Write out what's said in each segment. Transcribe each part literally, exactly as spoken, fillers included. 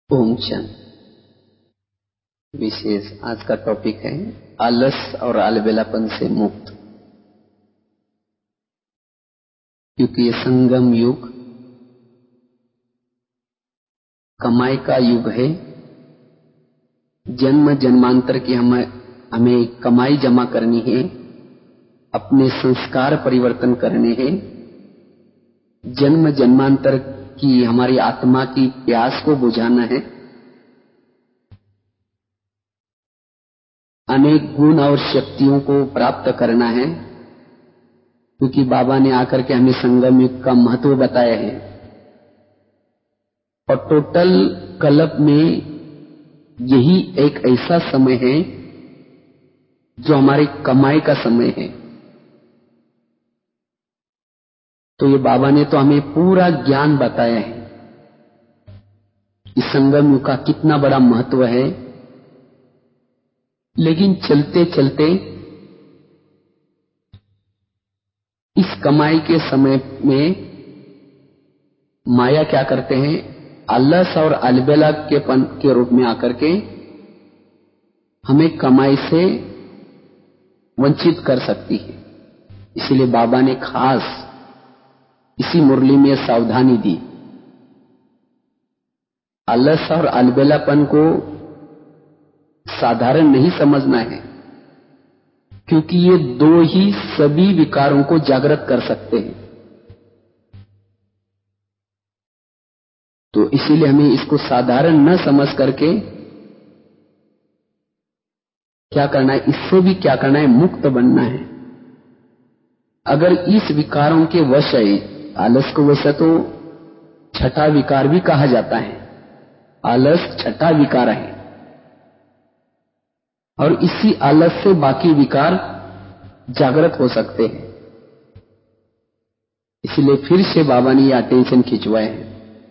ओम शांति। विशेष आज का टॉपिक है आलस और अलबेलापन से मुक्त। क्योंकि ये संगम युग कमाई का युग है। जन्म जन्मांतर की हमें हमें कमाई जमा करनी है, अपने संस्कार परिवर्तन करने हैं, जन्म जन्मांतर की हमारी आत्मा की प्यास को बुझाना है, अनेक गुण और शक्तियों को प्राप्त करना है। क्योंकि बाबा ने आकर के हमें संगम युग का महत्व बताया है। और टोटल कल्प में यही एक ऐसा समय है जो हमारी कमाई का समय है। तो ये बाबा ने तो हमें पूरा ज्ञान बताया है इस संगम युग का कितना बड़ा महत्व है। लेकिन चलते चलते इस कमाई के समय में माया क्या करते हैं, आलस और अलबेला के पन के रूप में आकर के हमें कमाई से वंचित कर सकती है। इसलिए बाबा ने खास इसी मुरली में सावधानी दी। आलस और अलबेलापन को साधारण नहीं समझना है, क्योंकि ये दो ही सभी विकारों को जागृत कर सकते हैं। तो इसीलिए हमें इसको साधारण न समझ करके क्या करना है, इससे भी क्या करना है, मुक्त बनना है। अगर इस विकारों के वश है, आलस को वैसे तो छठा विकार भी कहा जाता है। आलस छठा विकार है और इसी आलस से बाकी विकार जागृत हो सकते हैं। इसलिए फिर से बाबा ने ये अटेंशन खिंचवाए हैं।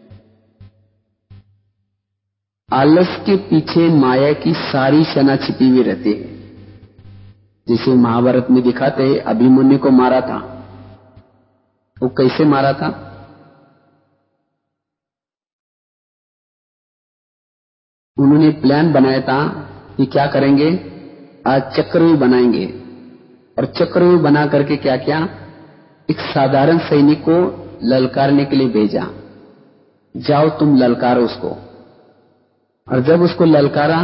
आलस के पीछे माया की सारी सेना छिपी हुई रहती है। जैसे महाभारत में दिखाते अभिमन्यु को मारा था, वो कैसे मारा था? उन्होंने प्लान बनाया था कि क्या करेंगे, आज चक्रव्यूह बनाएंगे। और चक्रव्यूह बना करके क्या किया, एक साधारण सैनिक को ललकारने के लिए भेजा, जाओ तुम ललकारो उसको। और जब उसको ललकारा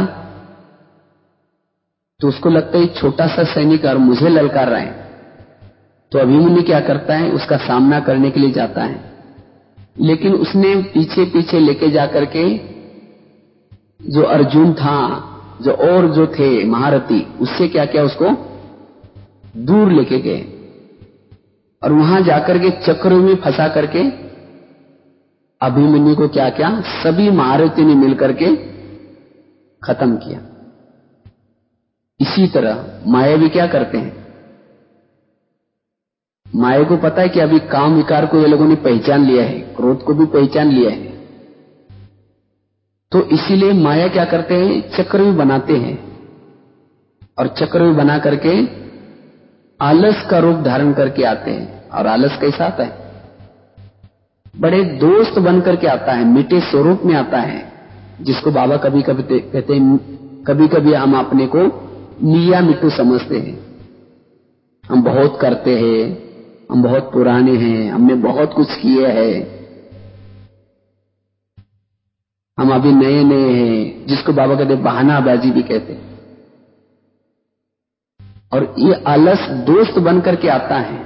तो उसको लगता है छोटा सा सैनिक और मुझे ललकार रहा है। तो अभिमन्यु क्या करता है, उसका सामना करने के लिए जाता है। लेकिन उसने पीछे पीछे लेके जाकर के जो अर्जुन था, जो और जो थे महारथी, उससे क्या किया, उसको दूर लेके गए और वहां जाकर के चक्र में फंसा करके अभिमन्यु को क्या किया, सभी महारथी ने मिलकर के खत्म किया। इसी तरह माया भी क्या करते हैं, माया को पता है कि अभी काम विकार को ये लोगों ने पहचान लिया है, क्रोध को भी पहचान लिया है। तो इसीलिए माया क्या करते हैं, चक्रव्यूह बनाते हैं और चक्रव्यूह बना करके आलस का रूप धारण करके आते हैं। और आलस कैसा आता है, बड़े दोस्त बन करके आता है, मीठे स्वरूप में आता है। जिसको बाबा कभी कभी कहते हैं, कभी कभी हम अपने को मियां मिट्टू समझते हैं। हम बहुत करते हैं, हम बहुत पुराने हैं, हमने बहुत कुछ किए हैं, हम अभी नए नए हैं, जिसको बाबा कहते बहानाबाजी भी कहते हैं। और ये आलस दोस्त बन करके आता है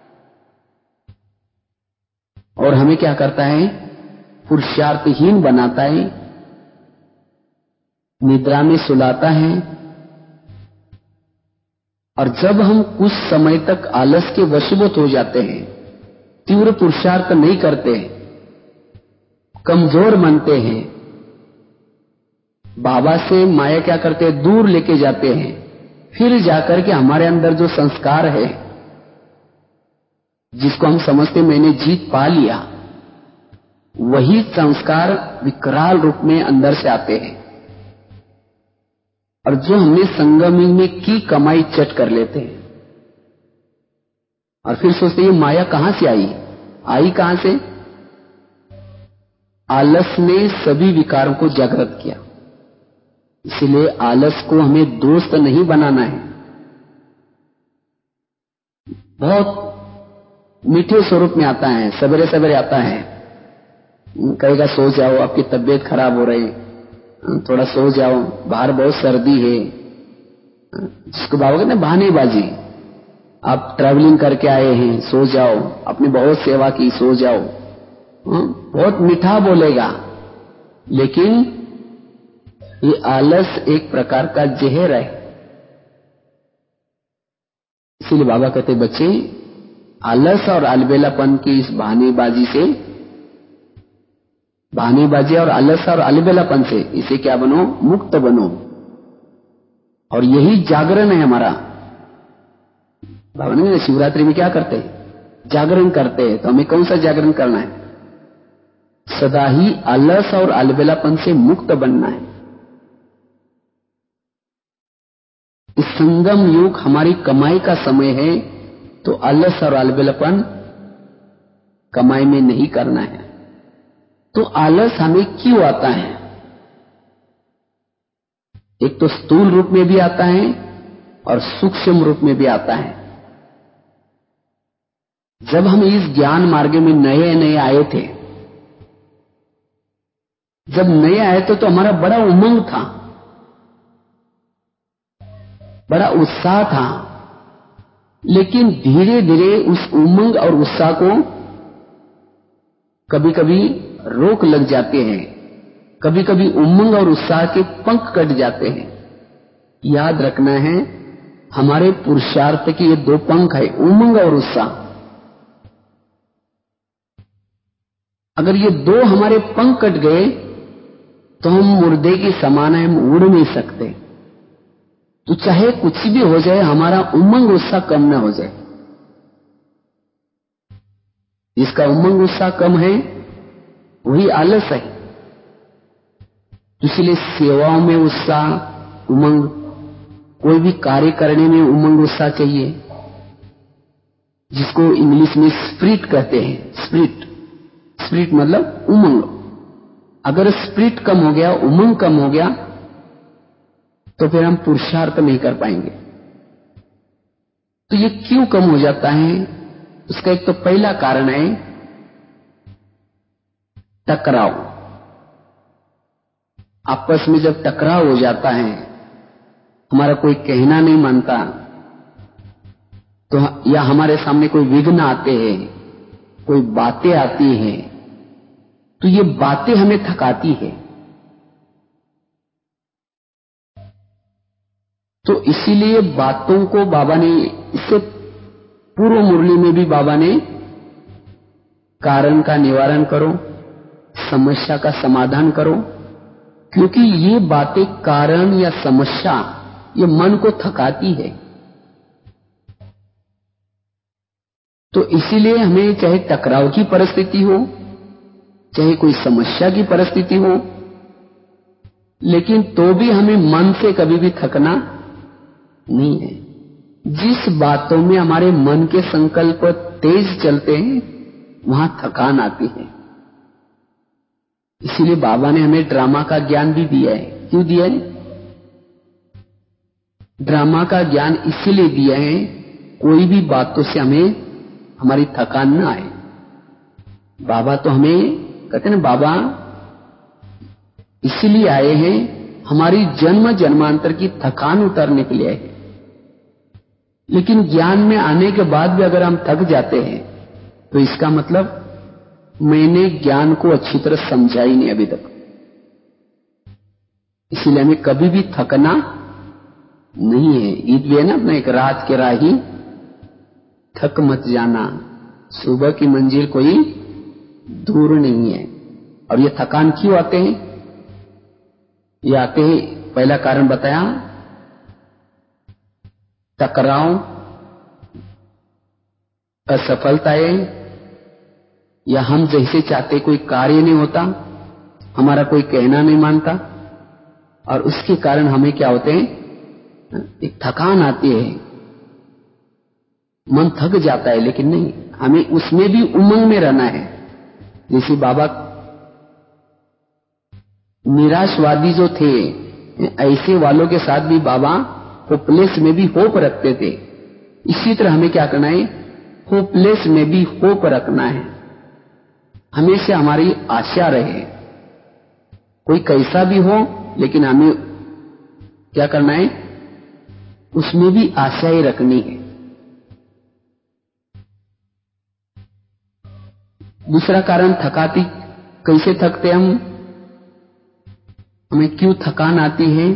और हमें क्या करता है, पुरुषार्थहीन बनाता है, निद्रा में सुलाता है। और जब हम कुछ समय तक आलस के वशीभूत हो जाते हैं, तीव्र पुरुषार्थ नहीं करते, कमजोर बनते हैं, बाबा से माया क्या करते हैं, दूर लेके जाते हैं। फिर जाकर के हमारे अंदर जो संस्कार है, जिसको हम समझते मैंने जीत पा लिया, वही संस्कार विकराल रूप में अंदर से आते हैं और जो हमने संगम में की कमाई चट कर लेते हैं। और फिर सोचते हैं माया कहां से आई, आई कहां से? आलस ने सभी विकारों को जागृत किया। इसलिए आलस को हमें दोस्त नहीं बनाना है। बहुत मीठे स्वरूप में आता है, सवेरे सवेरे आता है, कहेगा सो जाओ, आपकी तबीयत खराब हो रही, थोड़ा सो जाओ, बाहर बहुत सर्दी है। जिसको बाबा कहते हैं बहानेबाजी, आप ट्रैवलिंग करके आए हैं, सो जाओ, आपने बहुत सेवा की, सो जाओ। बहुत मीठा बोलेगा, लेकिन ये आलस एक प्रकार का जहर है। इसीलिए बाबा कहते बच्चे, आलस और अलबेलापन की इस बहानेबाजी से, बहानेबाजी और आलस और अलबेलापन से इसे क्या बनो, मुक्त बनो। और यही जागरण है हमारा। बाबा ने शिवरात्रि में क्या करते हैं, जागरण करते हैं। तो हमें कौन सा जागरण करना है, सदा ही आलस और अलबेलापन से मुक्त बनना है। इस संगम युग हमारी कमाई का समय है, तो आलस और अलबेलापन कमाई में नहीं करना है। तो आलस हमें क्यों आता है, एक तो स्थूल रूप में भी आता है और सूक्ष्म रूप में भी आता है। जब हम इस ज्ञान मार्ग में नए नए आए थे, जब नए आए थे तो हमारा बड़ा उमंग था, बड़ा उत्साह था। लेकिन धीरे धीरे उस उमंग और उत्साह को कभी कभी रोक लग जाते हैं, कभी कभी उमंग और उत्साह के पंख कट जाते हैं। याद रखना है, हमारे पुरुषार्थ के ये दो पंख है, उमंग और उत्साह। अगर ये दो हमारे पंख कट गए तो हम मुर्दे के समान है, हम उड़ नहीं सकते। तो चाहे कुछ भी हो जाए, हमारा उमंग उत्साह कम ना हो जाए। जिसका उमंग उत्साह कम है वही आलस है। इसलिए सेवाओं में उत्साह, उमंग, कोई भी कार्य करने में उमंग उत्साह चाहिए, जिसको इंग्लिश में स्पिरिट कहते हैं। स्पिरिट स्पिरिट मतलब उमंग। अगर स्पिरिट कम हो गया, उमंग कम हो गया, तो फिर हम पुरुषार्थ नहीं कर पाएंगे। तो ये क्यों कम हो जाता है, उसका एक तो पहला कारण है टकराव। आपस में जब टकराव हो जाता है, हमारा कोई कहना नहीं मानता, तो या हमारे सामने कोई विघ्न आते हैं, कोई बातें आती हैं, तो ये बातें हमें थकाती है। तो इसीलिए बातों को बाबा ने, इससे पूर्व मुरली में भी बाबा ने कारण का निवारण करो, समस्या का समाधान करो, क्योंकि ये बातें कारण या समस्या ये मन को थकाती है। तो इसीलिए हमें चाहे टकराव की परिस्थिति हो, चाहे कोई समस्या की परिस्थिति हो, लेकिन तो भी हमें मन से कभी भी थकना नहीं है। जिस बातों में हमारे मन के संकल्प तेज चलते हैं, वहां थकान आती है। इसीलिए बाबा ने हमें ड्रामा का ज्ञान भी दिया है। क्यों दिया है? ड्रामा का ज्ञान इसीलिए दिया है, कोई भी बातों से हमें हमारी थकान न आए। बाबा तो हमें कहते हैं ना, बाबा इसीलिए आए हैं, हमारी जन्म जन्मांतर की थकान उतारने के लिए आए हैं। लेकिन ज्ञान में आने के बाद भी अगर हम थक जाते हैं, तो इसका मतलब मैंने ज्ञान को अच्छी तरह समझा ही नहीं अभी तक। इसीलिए हमें कभी भी थकना नहीं है। ईद भी है ना अपना, एक रात के राही थक मत जाना, सुबह की मंजिल कोई दूर नहीं है। और ये थकान क्यों आते हैं? ये आते हैं, पहला कारण बताया, टकराव, असफलताएं, या हम जैसे चाहते कोई कार्य नहीं होता, हमारा कोई कहना नहीं मानता, और उसके कारण हमें क्या होते हैं, एक थकान आती है, मन थक जाता है। लेकिन नहीं, हमें उसमें भी उमंग में रहना है। जैसे बाबा निराशवादी जो थे, ऐसे वालों के साथ भी बाबा होपलेस में भी होप रखते थे। इसी तरह हमें क्या करना है, होपलेस में भी होप रखना है। हमेशा हमारी आशा रहे, कोई कैसा भी हो, लेकिन हमें क्या करना है, उसमें भी आशा ही रखनी है। दूसरा कारण थकाती, कैसे थकते हम, हमें क्यों थकान आती है?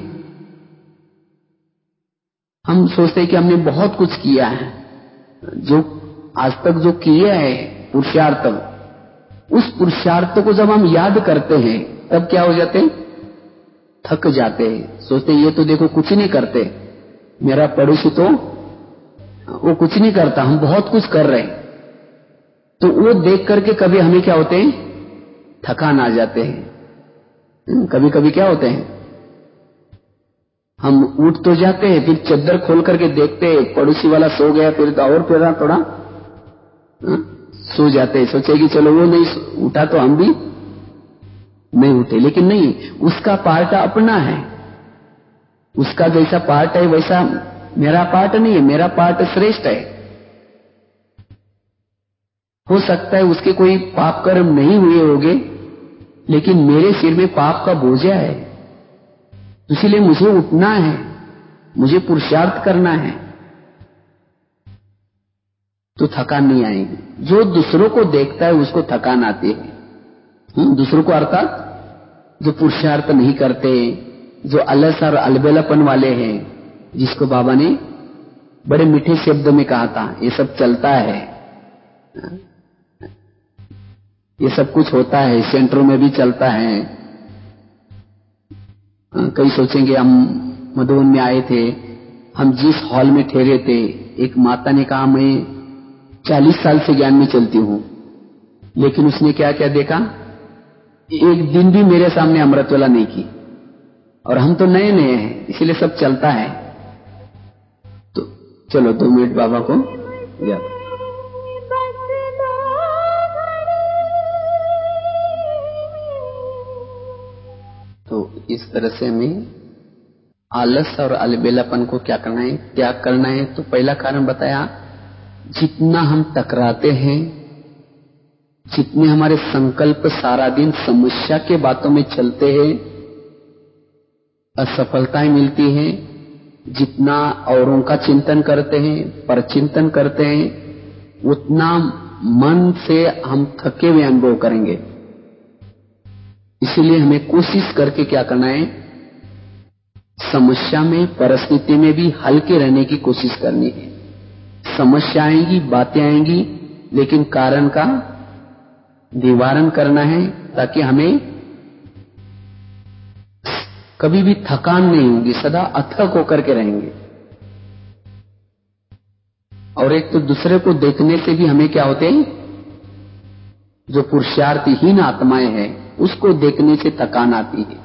हम सोचते हैं कि हमने बहुत कुछ किया है, जो आज तक जो किया है पुरुषार्थ, उस पुरुषार्थ को जब हम याद करते हैं तब क्या हो जाते हैं, थक जाते हैं। सोचते हैं ये तो देखो कुछ नहीं करते, मेरा पड़ोसी तो वो कुछ नहीं करता, हम बहुत कुछ कर रहे हैं। तो वो देख करके कभी हमें क्या होते हैं, थकान आ जाते हैं। कभी कभी क्या होते हैं, हम उठ तो जाते हैं, फिर चद्दर खोल करके देखते हैं पड़ोसी वाला सो गया, फिर तो और फिर थोड़ा हा? सो जाते हैं। सोचे कि चलो वो नहीं उठा तो हम भी नहीं उठे, लेकिन नहीं, उसका पार्ट अपना है, उसका जैसा पार्ट है वैसा मेरा पार्ट नहीं है, मेरा पार्ट श्रेष्ठ है। हो सकता है उसके कोई पाप कर्म नहीं हुए होंगे, लेकिन मेरे सिर में पाप का बोझा है, इसलिए मुझे उठना है, मुझे पुरुषार्थ करना है, तो थकान नहीं आएगी। जो दूसरों को देखता है उसको थकान आती है। दूसरों को अर्थात जो पुरुषार्थ नहीं करते, जो अलस और अलबेलापन वाले हैं, जिसको बाबा ने बड़े मीठे शब्द में कहा था, ये सब चलता है, ये सब कुछ होता है, सेंटरों में भी चलता है। कई सोचेंगे हम मधुबन में आए थे, हम जिस हॉल में ठहरे थे, एक माता ने कहा मैं चालीस साल से ज्ञान में चलती हूं, लेकिन उसने क्या क्या देखा, एक दिन भी मेरे सामने अमृतवेला नहीं की, और हम तो नए नए हैं, इसीलिए सब चलता है। तो चलो दो मिनट बाबा को याद। तो इस तरह से हमें आलस और अलबेलापन को क्या करना है, त्याग करना है। तो पहला कारण बताया, जितना हम टकराते हैं, जितने हमारे संकल्प सारा दिन समस्या के बातों में चलते हैं, असफलताएं मिलती हैं, जितना औरों का चिंतन करते हैं, परचिंतन करते हैं, उतना मन से हम थके हुए अनुभव करेंगे। इसीलिए हमें कोशिश करके क्या करना है, समस्या में, परिस्थिति में भी हल्के रहने की कोशिश करनी है। समस्या आएंगी, बातें आएंगी, लेकिन कारण का निवारण करना है, ताकि हमें कभी भी थकान नहीं होगी, सदा अथक होकर के रहेंगे। और एक तो दूसरे को देखने से भी हमें क्या होते हैं, जो पुरुषार्थहीन आत्माएं हैं उसको देखने से थकान आती है,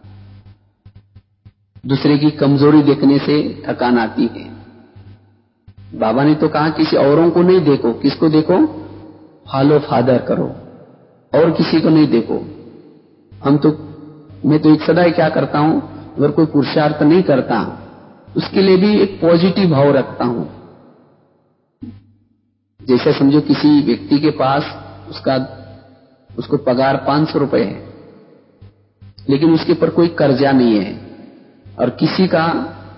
दूसरे की कमजोरी देखने से थकान आती है। बाबा ने तो कहा किसी औरों को नहीं देखो, किसको देखो, फॉलो फादर करो, और किसी को नहीं देखो। हम तो मैं तो एक सदा क्या करता हूं, अगर कोई पुरुषार्थ नहीं करता उसके लिए भी एक पॉजिटिव भाव रखता हूं। जैसे समझो किसी व्यक्ति के पास उसका उसको पगार पांच सौ रुपए है, लेकिन उसके ऊपर कोई कर्जा नहीं है, और किसी का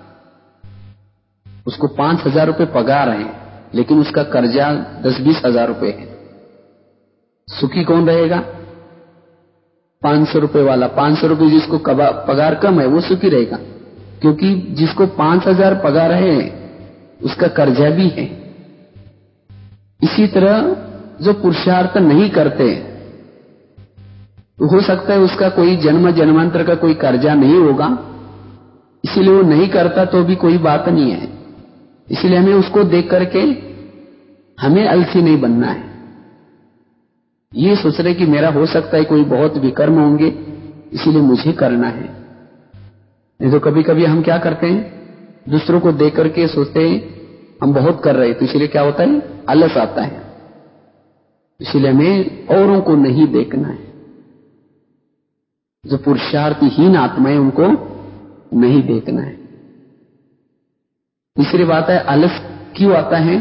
उसको पांच हजार रुपये पगार है, लेकिन उसका कर्जा दस बीस हजार रुपये है। सुखी कौन रहेगा, पांच सौ रुपये वाला। पांच सौ रुपये जिसको पगार कम है वो सुखी रहेगा, क्योंकि जिसको पांच हजार पगार है उसका कर्जा भी है। इसी तरह जो पुरुषार्थ नहीं करते, तो हो सकता है उसका कोई जन्म जन्मांतर का कोई कर्जा नहीं होगा, इसीलिए वो नहीं करता तो भी कोई बात नहीं है। इसलिए हमें उसको देख करके हमें आलसी नहीं बनना है। ये सोच रहे कि मेरा हो सकता है कोई बहुत विकर्म होंगे, इसीलिए मुझे करना है। नहीं तो कभी कभी हम क्या करते हैं, दूसरों को देख करके सोचते हैं हम बहुत कर रहे हैं, तो इसलिए क्या होता है, आलस आता है। इसलिए हमें औरों को नहीं देखना है, जो पुरुषार्थहीन आत्माएं उनको नहीं देखना है। तीसरी बात है, आलस क्यों आता है?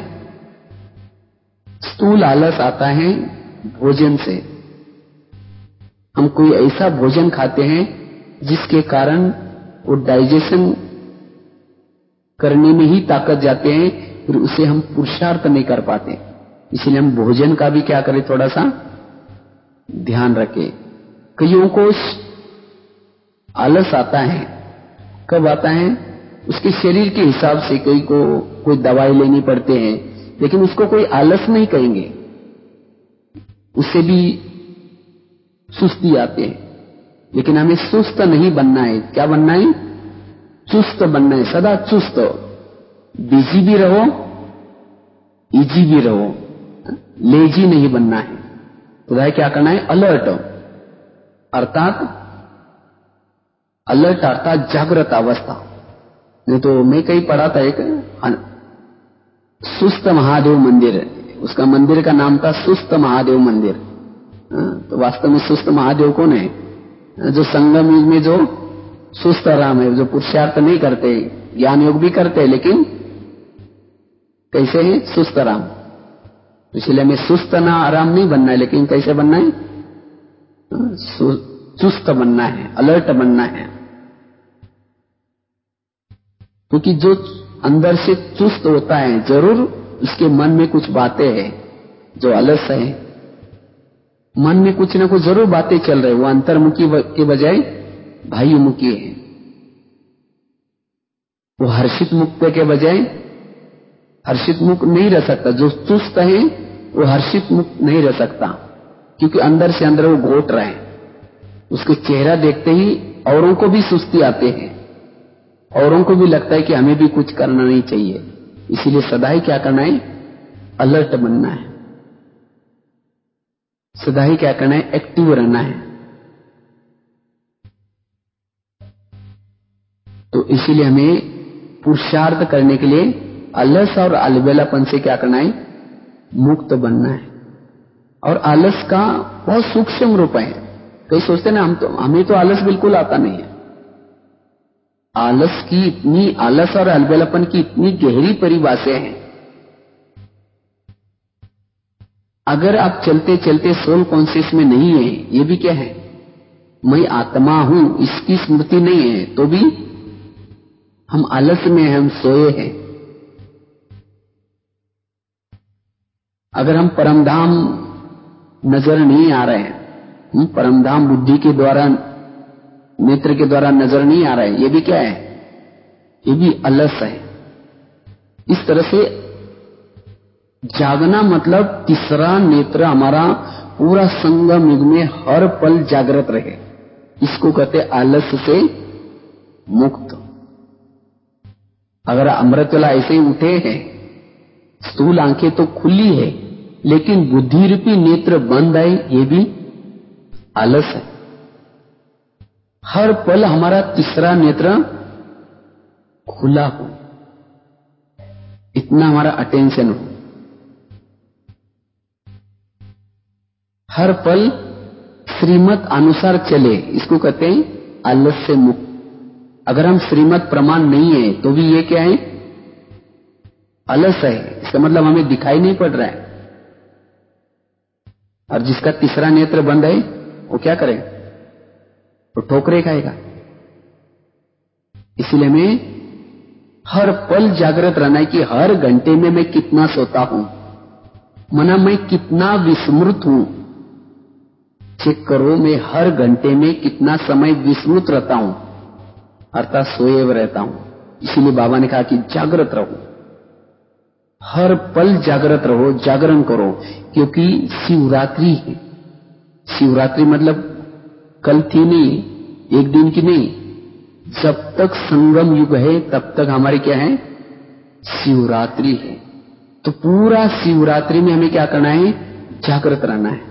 स्थूल आलस आता है भोजन से। हम कोई ऐसा भोजन खाते हैं जिसके कारण वो डाइजेशन करने में ही ताकत जाते हैं, फिर उसे हम पुरुषार्थ नहीं कर पाते। इसलिए हम भोजन का भी क्या करें, थोड़ा सा ध्यान रखें। कईयों को आलस आता है, कब आता है? उसके शरीर के हिसाब से कई को कोई दवाई लेनी पड़ते हैं, लेकिन उसको कोई आलस नहीं कहेंगे, उससे भी सुस्ती आते हैं। लेकिन हमें सुस्त नहीं बनना है। क्या बनना है? चुस्त बनना है, सदा चुस्त। बिजी भी रहो, इजी भी रहो, लेजी नहीं बनना है। तो क्या करना है? अलर्ट, अर्थात अलर्ट अर्थात जागृत अवस्था। नहीं तो मैं कहीं पढ़ा था एक सुस्त महादेव मंदिर, उसका मंदिर का नाम था सुस्त महादेव मंदिर। तो वास्तव में सुस्त महादेव कौन है? जो संगम युग में जो सुस्त राम है, जो पुरुषार्थ नहीं करते, ज्ञान योग भी करते, लेकिन कैसे है? सुस्त राम। इसलिए हमें सुस्त ना आराम नहीं बनना है, लेकिन कैसे बनना है? चुस्त बनना है, अलर्ट बनना है। क्योंकि जो अंदर से चुस्त होता है, जरूर उसके मन में कुछ बातें हैं। जो अलस है, मन में कुछ ना कुछ जरूर बातें चल रही, वो अंतर्मुखी के बजाय बाह्यमुखी है। वो हर्षित मुक्त के बजाय हर्षित मुक्त नहीं रह सकता। जो चुस्त है वो हर्षित मुक्त नहीं रह सकता, क्योंकि अंदर से अंदर वो घोट रहे हैं। उसके चेहरा देखते ही औरों को भी सुस्ती आते हैं, औरों को भी लगता है कि हमें भी कुछ करना नहीं चाहिए। इसीलिए सदा ही क्या करना है? अलर्ट बनना है। सदा ही क्या करना है? एक्टिव रहना है। तो इसीलिए हमें पुरुषार्थ करने के लिए आलस और अलबेलापन से क्या करना है? मुक्त बनना है। और आलस का बहुत सूक्ष्म रूप है। कई सोचते ना हम तो हमें तो आलस बिल्कुल आता नहीं है। आलस की इतनी आलस और अलबेलापन की इतनी गहरी परिभाषाएं हैं। अगर आप चलते चलते सोल कॉन्शियस में नहीं है, ये भी क्या है? मैं आत्मा हूं, इसकी स्मृति नहीं है, तो भी हम आलस में हैं, हम सोए हैं। अगर हम परमधाम नजर नहीं आ रहे हैं, परमधाम बुद्धि के द्वारा, नेत्र के द्वारा नजर नहीं आ रहा है, ये भी क्या है? ये भी अलस है। इस तरह से जागना मतलब तीसरा नेत्र हमारा पूरा संगम युग में हर पल जागृत रहे, इसको कहते आलस से मुक्त। अगर अमृतवेला ऐसे ही उठे हैं, स्थूल आंखें तो खुली है, लेकिन बुद्धि रूपी नेत्र बंद है, ये भी आलस है। हर पल हमारा तीसरा नेत्र खुला हो, इतना हमारा अटेंशन हो। हर पल श्रीमत अनुसार चले, इसको कहते हैं आलस से मुक्त। अगर हम श्रीमत प्रमाण नहीं है तो भी ये क्या है? आलस है। इसका मतलब हमें दिखाई नहीं पड़ रहा है। और जिसका तीसरा नेत्र बंद है वो क्या करे? वो ठोकरे खाएगा। इसलिए हमें हर पल जागृत रहना है कि हर घंटे में मैं कितना सोता हूं, मना मैं कितना विस्मृत हूं। चेक करो, मैं हर घंटे में कितना समय विस्मृत रहता हूं, अर्थात सोए हुए रहता हूं। इसीलिए बाबा ने कहा कि जागृत रहो, हर पल जागृत रहो, जागरण करो। क्योंकि शिवरात्रि है। शिवरात्रि मतलब कल थी नहीं, एक दिन की नहीं, जब तक संगम युग है तब तक हमारी क्या है? शिवरात्रि है। तो पूरा शिवरात्रि में हमें क्या करना है? जागृत रहना है।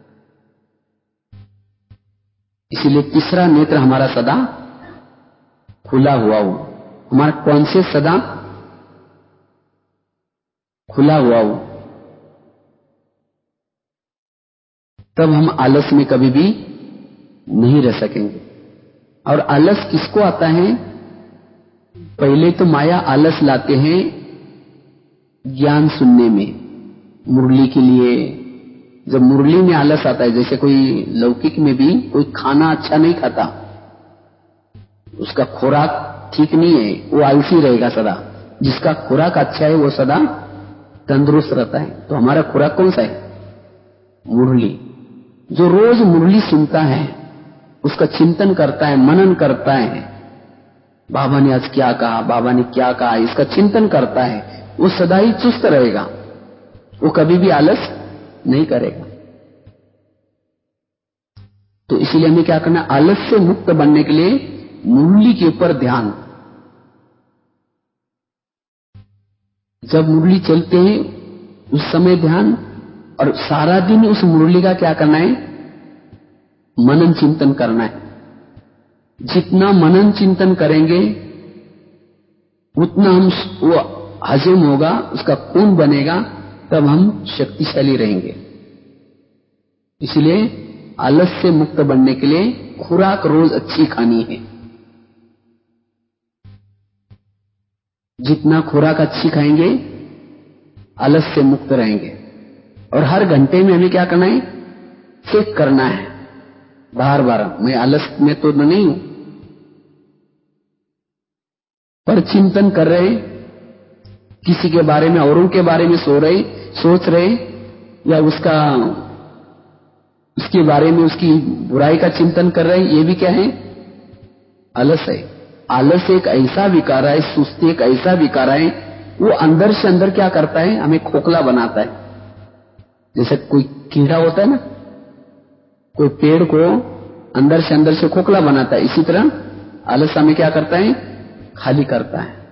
इसीलिए तीसरा नेत्र हमारा सदा खुला हुआ हो, हमारा कॉन्शियस सदा खुला हुआ हो, तब हम आलस में कभी भी नहीं रह सकेंगे। और आलस किसको आता है? पहले तो माया आलस लाते हैं ज्ञान सुनने में, मुरली के लिए। जब मुरली में आलस आता है, जैसे कोई लौकिक में भी कोई खाना अच्छा नहीं खाता, उसका खुराक ठीक नहीं है, वो आलसी रहेगा सदा। जिसका खुराक अच्छा है वो सदा तंदुरुस्त रहता है। तो हमारा खुराक कौन सा है? मुरली। जो रोज मुरली सुनता है, उसका चिंतन करता है, मनन करता है, बाबा ने आज क्या कहा, बाबा ने क्या कहा, इसका चिंतन करता है, वो सदा ही चुस्त रहेगा, वो कभी भी आलस नहीं करेगा। तो इसीलिए हमें क्या करना? आलस से मुक्त बनने के लिए मुरली के ऊपर ध्यान। जब मुरली चलते हैं उस समय ध्यान, और सारा दिन उस मुरली का क्या करना है? मनन चिंतन करना है। जितना मनन चिंतन करेंगे उतना हम वो हजम होगा, उसका खून बनेगा, तब हम शक्तिशाली रहेंगे। इसलिए आलस से मुक्त बनने के लिए खुराक रोज अच्छी खानी है। जितना खुराक अच्छी खाएंगे आलस से मुक्त रहेंगे। और हर घंटे में हमें क्या करना है? चेक करना है बार बार, मैं आलस में तो नहीं हूं, पर चिंतन कर रहे, किसी के बारे में, औरों के बारे में सो रहे सोच रहे, या उसका उसके बारे में उसकी बुराई का चिंतन कर रहे, ये भी क्या है? आलस है। आलस एक ऐसा विकार है, सुस्ती एक ऐसा विकार है, वो अंदर से अंदर क्या करता है? हमें खोखला बनाता है। जैसे कोई कीड़ा होता है ना, कोई पेड़ को अंदर से अंदर से खोखला बनाता है, इसी तरह आलस हमें क्या करता है? खाली करता है।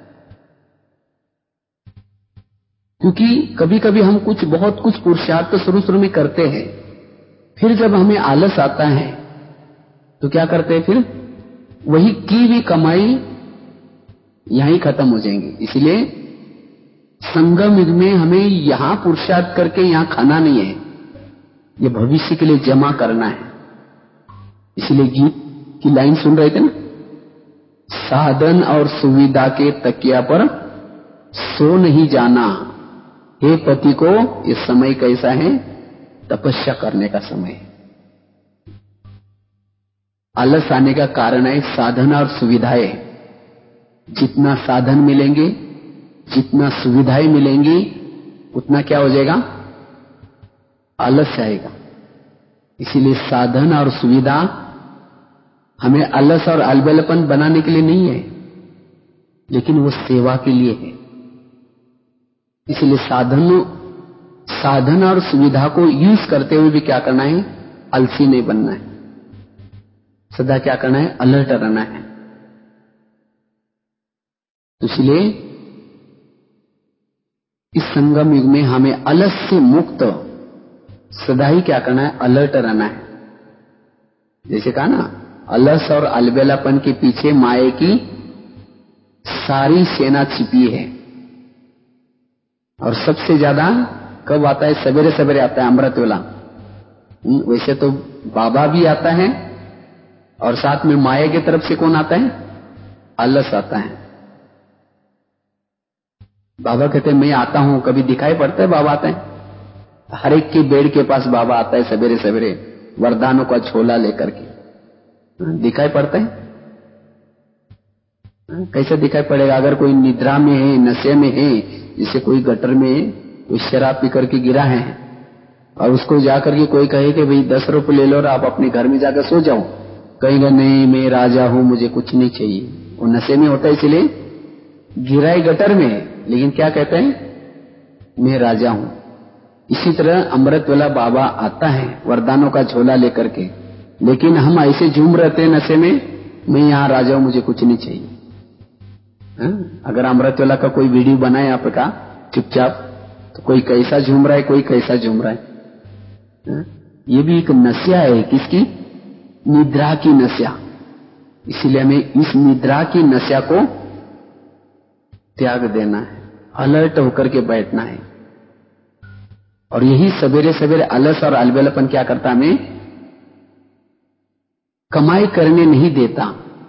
क्योंकि कभी कभी हम कुछ बहुत कुछ पुरुषार्थ तो शुरू शुरू में करते हैं, फिर जब हमें आलस आता है तो क्या करते हैं? फिर वही की भी कमाई यहीं खत्म हो जाएंगी। इसलिए संगम युग में हमें यहां पुरुषार्थ करके यहां खाना नहीं है, ये भविष्य के लिए जमा करना है। इसलिए गीत की लाइन सुन रहे थे ना, साधन और सुविधा के तकिया पर सो नहीं जाना, हे पति को ये समय कैसा है? तपस्या करने का समय है। आलस आने का कारण है साधन और सुविधाएं। जितना साधन मिलेंगे, जितना सुविधाएं मिलेंगी, उतना क्या हो जाएगा? आलस आएगा। इसीलिए साधन और सुविधा हमें आलस और अलबेलापन बनाने के लिए नहीं है, लेकिन वो सेवा के लिए है। इसलिए साधन साधन और सुविधा को यूज करते हुए भी क्या करना है? आलसी नहीं बनना है, सदा क्या करना है? अलर्ट रहना है। तो इसलिए इस संगम युग में हमें आलस से मुक्त सदा ही क्या करना है? अलर्ट रहना है। जैसे कहा ना, आलस और अलबेलापन के पीछे माया की सारी सेना छिपी है। और सबसे ज्यादा कब आता है? सवेरे सवेरे आता है, अमृत वेला। वैसे तो बाबा भी आता है, और साथ में माया की तरफ से कौन आता है? आलस आता है। बाबा कहते हैं मैं आता हूं, कभी दिखाई पड़ता है बाबा आते हैं? हर एक के बेड के पास बाबा आता है सवेरे सवेरे, वरदानों का झोला लेकर के। दिखाई पड़ता है? कैसे दिखाई पड़ेगा? अगर कोई निद्रा में है, नशे में है, जैसे कोई गटर में कोई शराब पी करके गिरा है, और उसको जाकर के कोई कहे कि भाई दस रुपए ले लो और आप अपने घर में जाकर सो जाओ, कहेगा नहीं मैं राजा हूं, मुझे कुछ नहीं चाहिए। वो नशे में होता है, इसलिए गिरा है गटर में, लेकिन क्या कहते हैं? मैं राजा हूं। इसी तरह अमृत वाला बाबा आता है वरदानों का झोला लेकर के, लेकिन हम ऐसे झूम रहते हैं नशे में, मैं यहां राजा हूं, मुझे कुछ नहीं चाहिए। हा? अगर अमृत वाला का कोई वीडियो बनाए आपका चुपचाप, तो कोई कैसा झूम रहा है, कोई कैसा झूम रहा है। हा? ये भी एक नशा है। किसकी? निद्रा की नशा। इसीलिए हमें इस निद्रा की नशा को त्याग देना है, अलर्ट होकर के बैठना है। और यही सवेरे सवेरे आलस और अलबेलापन क्या करता हमें? कमाई करने नहीं देता।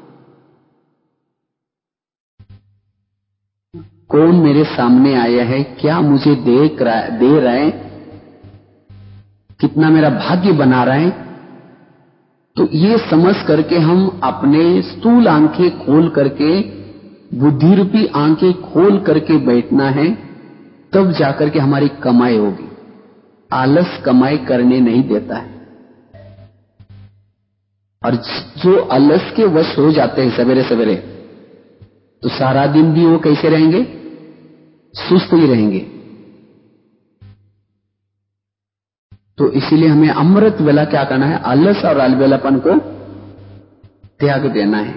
कौन मेरे सामने आया है, क्या मुझे देख रहा दे रहा है, कितना मेरा भाग्य बना रहा है, तो ये समझ करके हम अपने स्थूल आंखें खोल करके, बुद्धि रूपी आंखें खोल करके बैठना है, तब जाकर के हमारी कमाई होगी। आलस कमाई करने नहीं देता है। और जो आलस के वश हो जाते हैं सवेरे सवेरे, तो सारा दिन भी वो कैसे रहेंगे, सुस्त ही रहेंगे। तो इसीलिए हमें अमृत वेला क्या करना है, आलस और अलबेलापन को त्याग देना है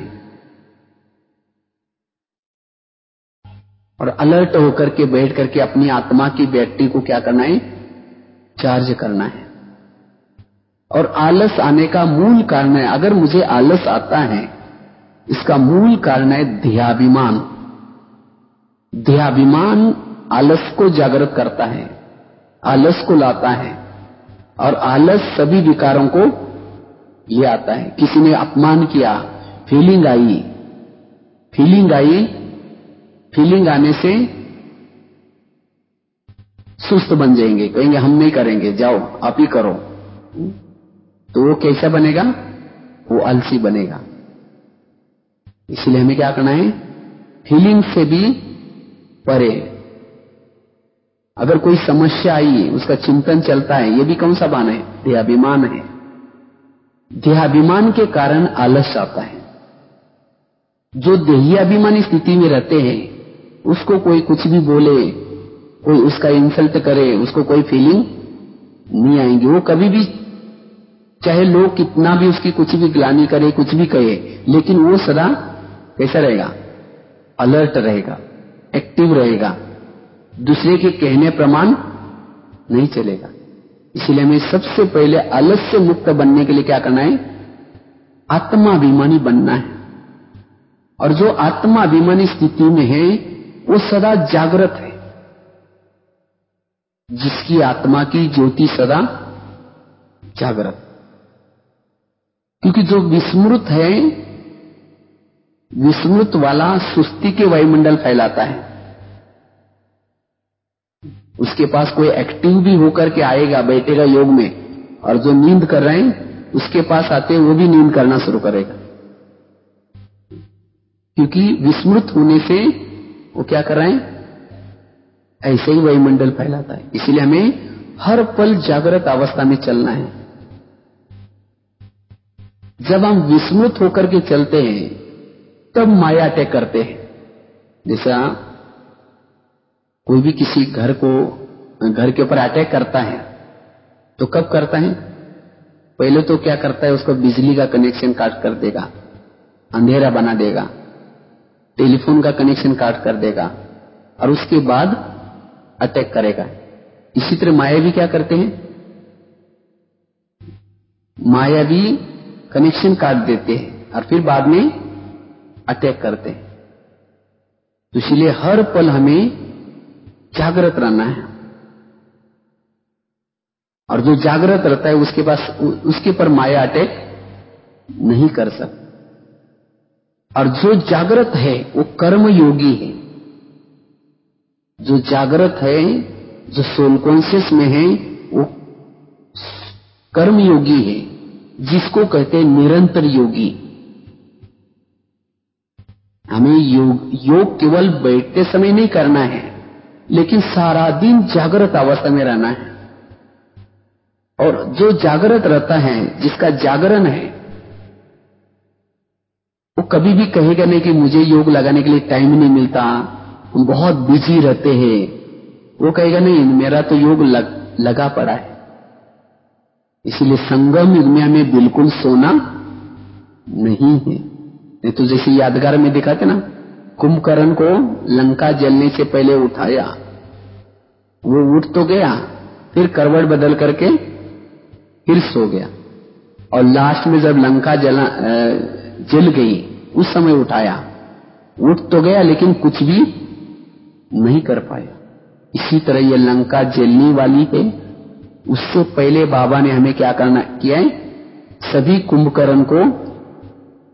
और अलर्ट होकर के बैठ करके अपनी आत्मा की बैटरी को क्या करना है, चार्ज करना है। और आलस आने का मूल कारण है, अगर मुझे आलस आता है, इसका मूल कारण है ध्येयाभिमान। ध्येयाभिमान आलस को जागृत करता है, आलस को लाता है, और आलस सभी विकारों को ले आता है। किसी ने अपमान किया, फीलिंग आई, फीलिंग आई, फीलिंग आने से सुस्त बन जाएंगे, कहेंगे हम नहीं करेंगे, जाओ आप ही करो। तो वो कैसा बनेगा, वो आलसी बनेगा। इसलिए हमें क्या करना है, फीलिंग से भी परे। अगर कोई समस्या आई, उसका चिंतन चलता है, ये भी कौन सा बान है, ध्येयाभिमान है। ध्येयाभिमान के कारण आलस आता है। जो ध्येयाभिमानी स्थिति में रहते हैं, उसको कोई कुछ भी बोले, कोई उसका इंसल्ट करे, उसको कोई फीलिंग नहीं आएंगी। वो कभी भी, चाहे लोग कितना भी उसकी कुछ भी ग्लानि करे, कुछ भी कहे, लेकिन वो सदा कैसा रहेगा, अलर्ट रहेगा, एक्टिव रहेगा, दूसरे के कहने प्रमाण नहीं चलेगा। इसलिए हमें सबसे पहले आलस से मुक्त बनने के लिए क्या करना है, आत्माभिमानी बनना है। और जो आत्माभिमानी स्थिति में है, वो सदा जागृत है। जिसकी आत्मा की ज्योति सदा जागृत, क्योंकि जो विस्मृत है, विस्मृत वाला सुस्ती के वायुमंडल फैलाता है। उसके पास कोई एक्टिव भी होकर के आएगा, बैठेगा योग में, और जो नींद कर रहे हैं उसके पास आते वो भी नींद करना शुरू करेगा, क्योंकि विस्मृत होने से वो क्या कर रहे हैं, ऐसे ही वायुमंडल फैलाता है। इसलिए हमें हर पल जागृत अवस्था में चलना है। जब हम विस्मृत होकर के चलते हैं, तब माया अटैक करते हैं। जैसा कोई भी किसी घर को, घर के ऊपर अटैक करता है, तो कब करता है, पहले तो क्या करता है, उसको बिजली का कनेक्शन काट कर देगा, अंधेरा बना देगा, टेलीफोन का कनेक्शन काट कर देगा, और उसके बाद अटैक करेगा। इसी तरह माया भी क्या करते हैं, माया भी कनेक्शन काट देते हैं और फिर बाद में अटैक करते हैं। तो इसलिए हर पल हमें जागृत रहना है, और जो जागृत रहता है उसके पास, उसके पर माया अटैक नहीं कर सकता। और जो जागृत है वो कर्म योगी है। जो जागृत है, जो सोल कॉन्शियस में है, वो कर्म योगी है, जिसको कहते हैं निरंतर योगी। हमें योग योग केवल बैठते समय नहीं करना है, लेकिन सारा दिन जागृत अवस्था में रहना है। और जो जागृत रहता है, जिसका जागरण है, वो कभी भी कहेगा नहीं कि मुझे योग लगाने के लिए टाइम नहीं मिलता, हम बहुत बिजी रहते हैं। वो कहेगा नहीं, मेरा तो योग लग, लगा पड़ा है। इसीलिए संगम युग में हमें बिल्कुल सोना नहीं है। नहीं तो जैसे यादगार में दिखाते ना, कुंभकर्ण को लंका जलने से पहले उठाया, वो उठ तो गया, फिर करवट बदल करके फिर सो गया, और लास्ट में जब लंका जला जल गई, उस समय उठाया, उठ तो गया लेकिन कुछ भी नहीं कर पाया। इसी तरह ये लंका जलने वाली है। उससे पहले बाबा ने हमें क्या करना किया है, सभी कुंभकर्ण को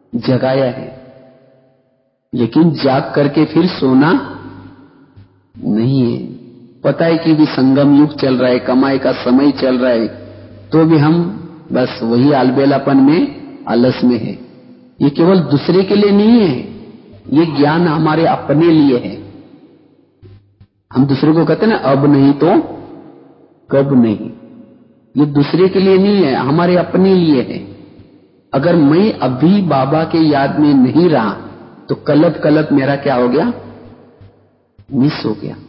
जगाया है, लेकिन जाग करके फिर सोना नहीं है। पता है कि भी संगम युग चल रहा है, कमाई का समय चल रहा है, तो भी हम बस वही अलबेलापन में, आलस में है। ये केवल दूसरे के लिए नहीं है, ये ज्ञान हमारे अपने लिए है। हम दूसरे को कहते हैं ना, अब नहीं तो कब नहीं। ये दूसरे के लिए नहीं है, हमारे अपने लिए है। अगर मैं अभी बाबा के याद में नहीं रहा तो कलप कलप मेरा क्या हो गया, मिस हो गया।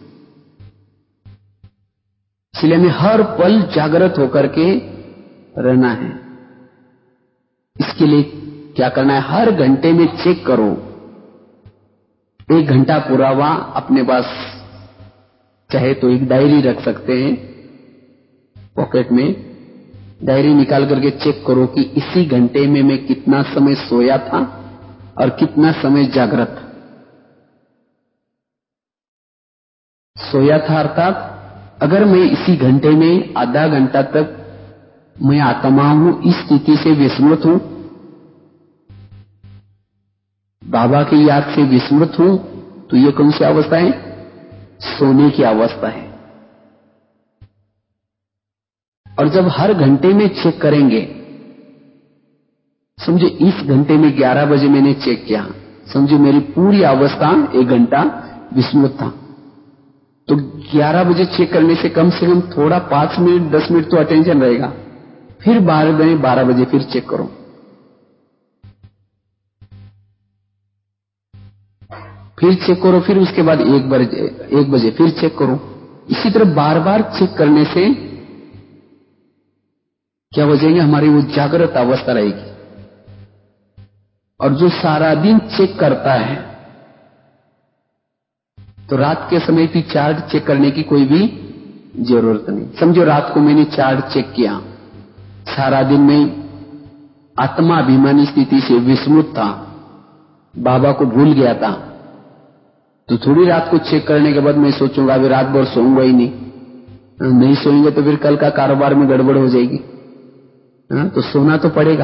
इसलिए हमें हर पल जागृत होकर के रहना है। इसके लिए क्या करना है, हर घंटे में चेक करो। एक घंटा पूरा हुआ, अपने पास चाहे तो एक डायरी रख सकते हैं, पॉकेट में डायरी निकाल करके चेक करो कि इसी घंटे में मैं कितना समय सोया था और कितना समय जागृत था। सोया था अर्थात अगर मैं इसी घंटे में आधा घंटा तक मैं आत्मा हूं, इस स्थिति से विस्मृत हूं, बाबा की याद से विस्मृत हूं, तो ये कौन सी अवस्था है, सोने की अवस्था है। और जब हर घंटे में चेक करेंगे, समझो इस घंटे में ग्यारह बजे मैंने चेक किया, समझो मेरी पूरी अवस्था एक घंटा विस्मृत था, तो ग्यारह बजे चेक करने से कम से कम थोड़ा पांच मिनट दस मिनट तो अटेंशन रहेगा। फिर बारह बजे बारह बजे फिर चेक करो, फिर चेक करो, फिर उसके बाद एक बजे एक बजे फिर चेक करो। इसी तरह बार बार चेक करने से क्या हो जाएंगे, हमारी वो जागृत अवस्था रहेगी। और जो सारा दिन चेक करता है, तो रात के समय भी चार्ट चेक करने की कोई भी जरूरत नहीं। समझो रात को मैंने चार्ट चेक किया, सारा दिन में आत्मा अभिमानी स्थिति से विस्मृत था, बाबा को भूल गया था, तो थोड़ी रात को चेक करने के बाद मैं सोचूंगा अभी रात भर सोऊंगा ही नहीं, नहीं सोएंगे तो फिर कल का कारोबार में गड़बड़ हो जाएगी, तो सोना तो पड़ेगा।